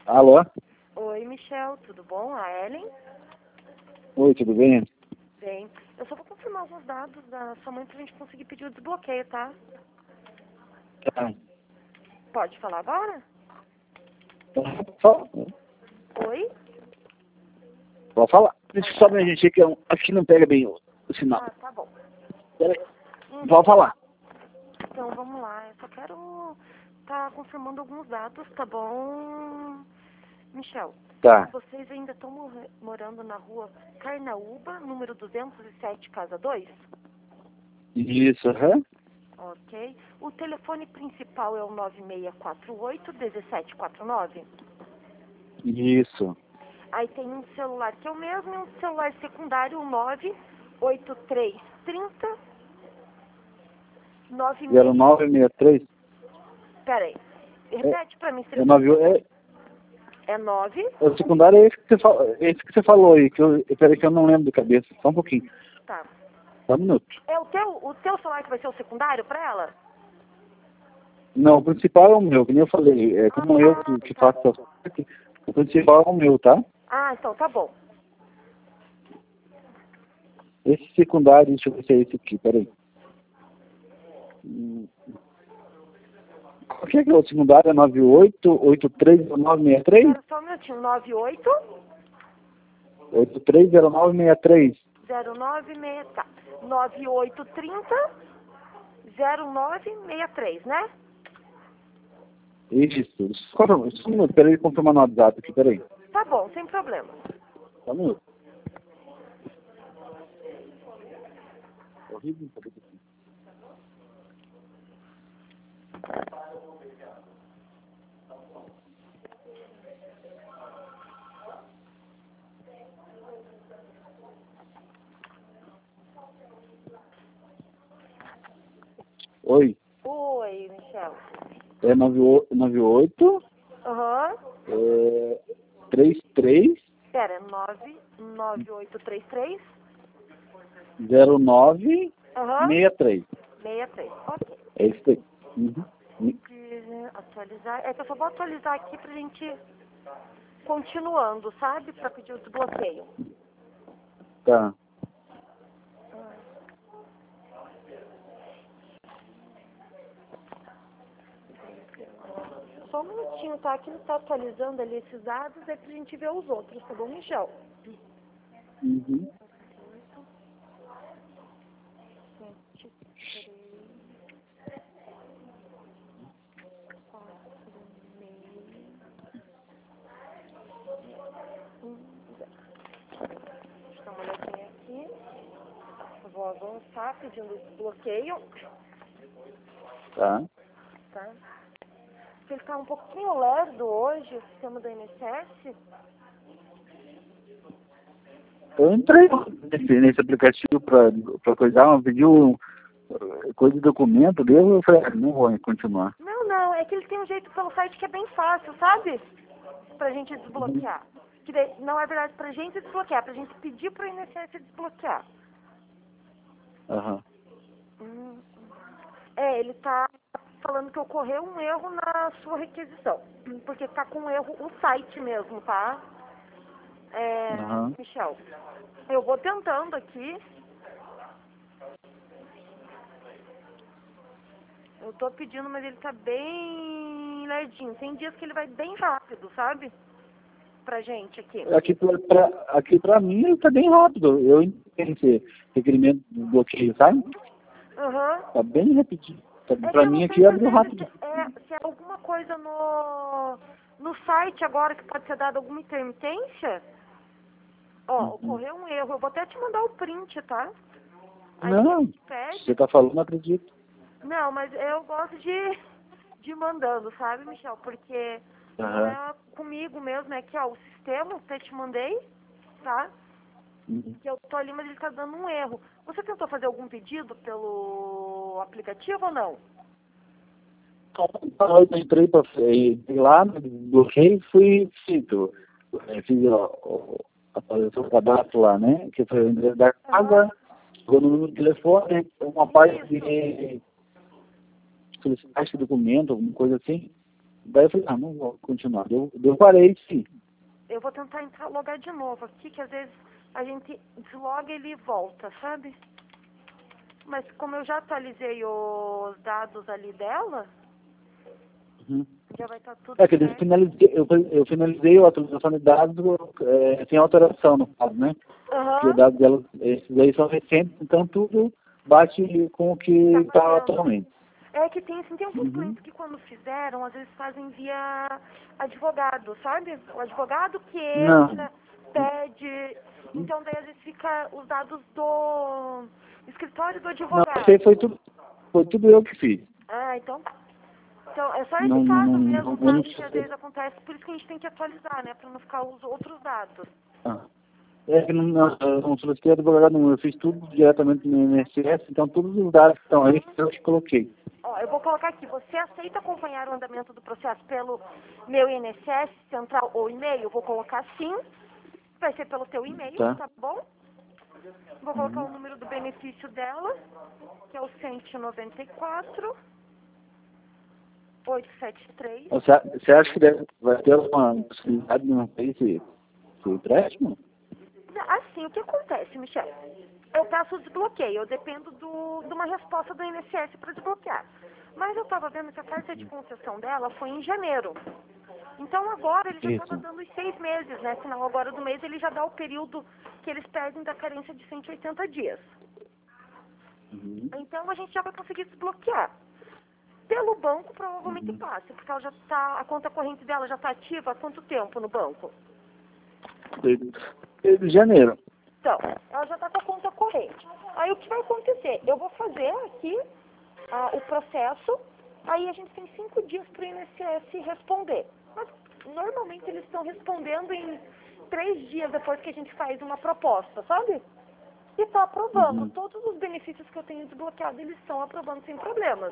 Alô? Oi, Michel, tudo bom? A Ellen? Oi, tudo bem? Bem, eu só vou confirmar alguns dados da sua mãe pra gente conseguir pedir o desbloqueio, tá? Tá. Pode falar agora? Fala. Oi? Pode falar. Deixa eu só me gente que eu acho que não pega bem o sinal. Ah, tá bom. Peraí. Pode falar. Então, vamos lá. Eu só quero tá confirmando alguns dados, tá bom? Michel, Tá. vocês ainda estão morando na rua Carnaúba, número 207, casa 2? Isso, aham. Ok. O telefone principal é o 9648-1749? Isso. Aí tem um celular que é o mesmo e um celular secundário, o 98330 96... 0963. Peraí, repete pra mim. É 9. É 9? O secundário é esse que você falou aí, peraí que eu não lembro de cabeça. Só um pouquinho. Tá. Só um minuto. É o teu celular que vai ser o secundário pra ela? Não, o principal é o meu, que nem eu falei. É como eu que faço essas coisas, o principal é o meu, tá? Ah, então tá bom. Esse secundário, deixa eu ver se é esse aqui, peraí. Qual que é o secundário? É 98830963? Espera só um minutinho. 98 830963. 0963, tá. 9830 0963, né? Isso. Só um minuto, peraí, confirmar no WhatsApp aqui, peraí. Tá bom, sem problema. Só um minuto. Horrível saber disso. Oi. Oi, Michel. É 98 Aham. 33 Espera, 99833. 09 Aham. 63. 63. Ok. É isso aí. Uhum. Atualizar. É que eu só vou atualizar aqui pra gente continuando, sabe? Pra pedir o desbloqueio. Tá. Só um minutinho, tá? Aqui não tá atualizando ali esses dados, é pra gente ver os outros, tá bom, Michel? Uhum. 73, 46, 10. Deixa eu dar uma olhadinha aqui. Eu vou avançar pedindo desbloqueio, Tá. tá? Ele tá um pouquinho lerdo hoje, o sistema do INSS. Eu entrei nesse aplicativo pra coisar, pediu coisa de documento dele, eu falei, não vou continuar. Não, é que ele tem um jeito pelo site que é bem fácil, sabe? Pra gente Uhum. desbloquear. Que daí, não é verdade pra gente desbloquear, pra gente pedir pro INSS desbloquear. Aham. Ele tá falando que ocorreu um erro na sua requisição. Porque tá com erro o site mesmo, tá? Aham. Michel, eu vou tentando aqui. Eu tô pedindo, mas ele tá bem lerdinho. Tem dias que ele vai bem rápido, sabe? Pra gente aqui. Aqui pra mim ele tá bem rápido. Eu entendo esse requerimento de bloqueio, sabe? Aham. Tá bem rapidinho. É que Pra eu não mim sei aqui se às abriu vezes rápido. se é alguma coisa no site agora que pode ser dado alguma intermitência. Ó, Uhum. ocorreu um erro. Eu vou até te mandar o print, tá? Aí a Não, gente pede. você tá falando, não acredito. Não, mas eu gosto de ir mandando, sabe, Michel? Porque não Aham. é comigo mesmo, é que, ó, o sistema, eu te mandei, tá? Uhum. Que eu tô ali, mas ele tá dando um erro. Você tentou fazer algum pedido pelo aplicativo ou não? Eu entrei lá no bloqueio e fui feito. Fiz apareceu o cadastro lá, né? Que foi o endereço da casa, chegou no número de telefone, uma parte de solicitar esse documento, alguma coisa assim. Daí eu falei, não vou continuar. Eu parei, sim. Eu vou tentar entrar, logar de novo aqui, que às vezes a gente desloga ele e volta, sabe? Mas como eu já atualizei os dados ali dela, Uhum. já vai estar tudo É que certo. eu finalizei a atualização de dados sem alteração, no caso, né? Porque os Aham. dados dela, esses aí são recentes, então tudo bate com o que Tá está fazendo. atualmente. É que tem, assim, tem alguns Uhum. clientes que quando fizeram, às vezes fazem via advogado, sabe? O advogado que Não. entra, pede, então daí às vezes fica os dados do escritório do Não, isso aí advogado. foi tudo eu que fiz. Ah, então tá. Então, é só esse Não, não, caso não, mesmo, eu não sabe, que às vezes acontece, por isso que a gente tem que atualizar, né, pra não ficar os outros dados. ah. É que não solicitei advogado nenhum, eu fiz tudo diretamente no INSS, então todos os dados que estão aí eu que coloquei. Ó, eu vou colocar aqui, você aceita acompanhar o andamento do processo pelo meu INSS, central ou e-mail? Eu vou colocar sim, vai ser pelo teu e-mail, Tá? tá bom? Vou colocar Uhum. o número do benefício dela, que é o 194 873. Você acha que vai ter uma possibilidade de não ter esse empréstimo? Assim, o que acontece, Michel? Eu peço o desbloqueio, eu dependo de uma resposta do INSS para desbloquear. Mas eu estava vendo que a carta de concessão dela foi em janeiro. Então agora ele já estava Isso. dando os 6 meses, né? Final agora do mês ele já dá o período que eles perdem da carência de 180 dias. Uhum. Então a gente já vai conseguir desbloquear. Pelo banco provavelmente Uhum. passa, porque ela já tá, a conta corrente dela já está ativa há quanto tempo no banco? Desde janeiro. Então, ela já está com a conta corrente. Aí o que vai acontecer? Eu vou fazer aqui o processo, aí a gente tem 5 dias para o INSS responder. Mas normalmente eles estão respondendo em 3 dias depois que a gente faz uma proposta, sabe? E está aprovando. Uhum. Todos os benefícios que eu tenho desbloqueado, eles estão aprovando sem problemas.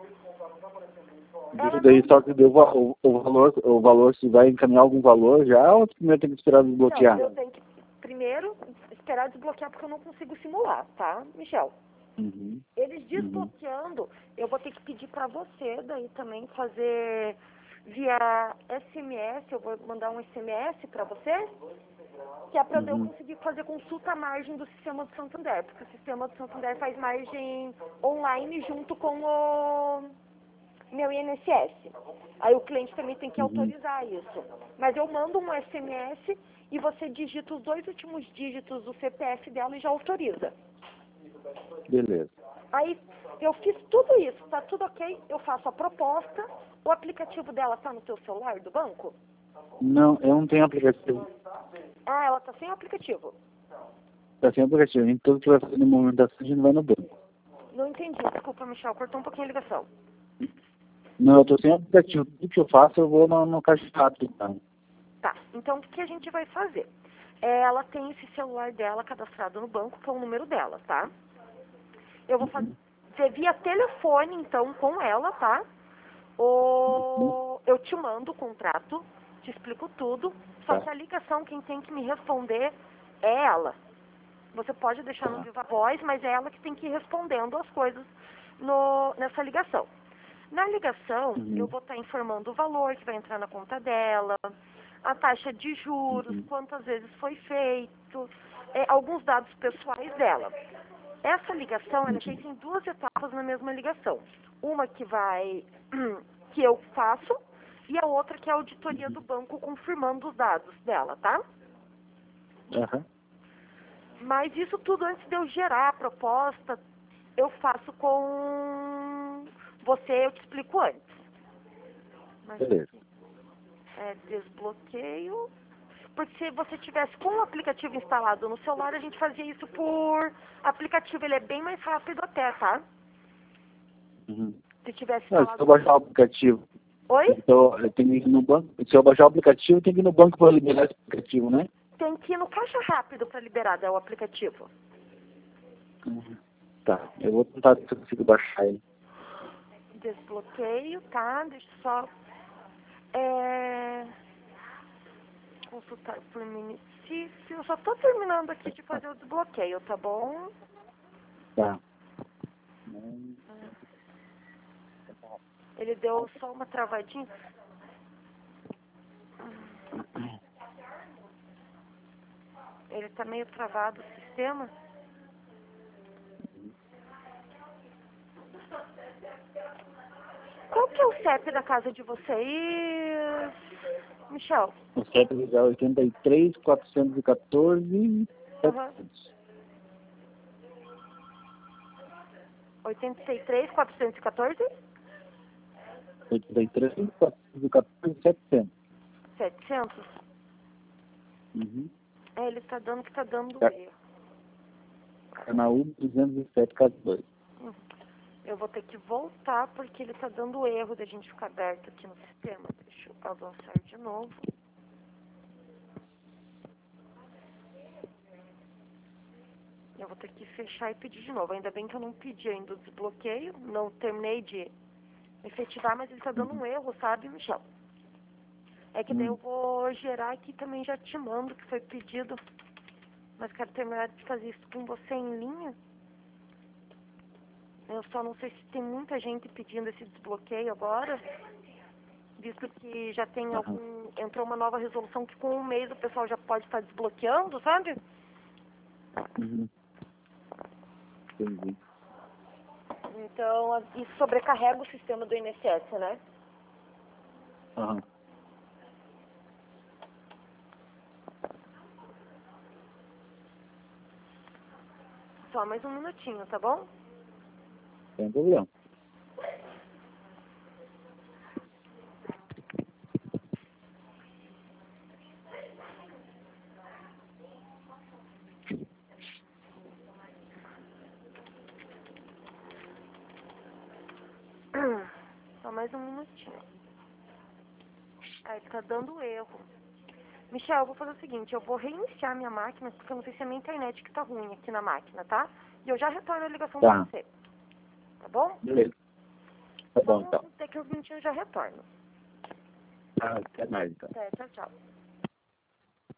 Ela Isso daí não. só que deu o valor, se vai encaminhar algum valor já, ou primeiro tem que esperar Não, desbloquear? eu tenho que primeiro esperar desbloquear porque eu não consigo simular, tá, Michel? Uhum. Eles Uhum. desbloqueando, eu vou ter que pedir para você daí também fazer via SMS, eu vou mandar um SMS para você, que é para eu Uhum. conseguir fazer consulta à margem do sistema do Santander, porque o sistema do Santander faz margem online junto com o meu INSS. Aí o cliente também tem que Uhum. autorizar isso. Mas eu mando um SMS e você digita os 2 últimos dígitos do CPF dela e já autoriza. Beleza. Aí eu fiz tudo isso, tá tudo ok, eu faço a proposta, o aplicativo dela tá no teu celular do banco? Não, eu não tenho aplicativo. Ah, ela tá sem aplicativo. Tá sem aplicativo. A gente tudo que vai fazer no movimentação, a gente vai no banco. Não entendi, desculpa, Michel, cortou um pouquinho a ligação. Não, eu tô sem aplicativo. Tudo que eu faço, eu vou no caixa rápido, então. Tá, então o que a gente vai fazer? Ela tem esse celular dela cadastrado no banco, que é o número dela, tá? Eu vou fazer via telefone, então, com ela, tá? Uhum. Eu te mando o contrato, te explico tudo, só Tá, que a ligação, quem tem que me responder é ela. Você pode deixar no tá. viva voz, mas é ela que tem que ir respondendo as coisas nessa ligação. Na ligação, eu Uhum. vou estar informando o valor que vai entrar na conta dela, a taxa de juros, Uhum. quantas vezes foi feito, alguns dados pessoais dela. Essa ligação ela é feita em 2 etapas na mesma ligação. Uma que vai que eu faço e a outra que é a auditoria do banco confirmando os dados dela, tá? Aham. Mas isso tudo antes de eu gerar a proposta, eu faço com você, eu te explico antes. Mas Beleza. desbloqueio. Porque se você tivesse com o aplicativo instalado no celular, a gente fazia isso por aplicativo. Ele é bem mais rápido até, tá? Uhum. Se tivesse Não, se eu instalado. baixar o aplicativo, Oi? então eu tenho que ir no banco. Se eu baixar o aplicativo, tem que ir no banco para liberar esse aplicativo, né? Tem que ir no caixa rápido para liberar o aplicativo. Uhum. Tá, eu vou tentar ver se eu consigo baixar ele. Desbloqueio, tá? Deixa eu só consultar por município. Eu só tô terminando aqui de fazer o desbloqueio, tá bom? Tá. Ele deu só uma travadinha. tá meio travado o sistema. Qual que é o CEP da casa de vocês, Michel? O CEP é 83 414 700. 83 414 83 414 700. 700? Uhum. É, ele tá dando que tá dando É. erro. Canal 207, casa 2. Eu vou ter que voltar porque ele tá dando erro da gente ficar aberto aqui no sistema. Deixa eu avançar de novo. Eu vou ter que fechar e pedir de novo. Ainda bem que eu não pedi ainda o desbloqueio. Não terminei de efetivar, mas ele tá dando um erro, sabe, Michel? É que daí eu vou gerar aqui também, já te mando que foi pedido. Mas quero terminar de fazer isso com você em linha. Eu só não sei se tem muita gente pedindo esse desbloqueio agora, visto que já tem entrou uma nova resolução que com um mês o pessoal já pode estar desbloqueando, sabe? Uhum. Entendi. Então, isso sobrecarrega o sistema do INSS, né? Aham. Só mais um minutinho, tá bom? Sem problema. Só mais um minutinho. Aí tá dando erro. Michel, eu vou fazer o seguinte, eu vou reiniciar minha máquina, porque eu não sei se é a minha internet que tá ruim aqui na máquina, tá? E eu já retorno a ligação pra você. Tá bom? Beleza. Tá bom, então. Daqui uns minutinhos eu já retorno. Até mais, então. Até, tchau, tchau.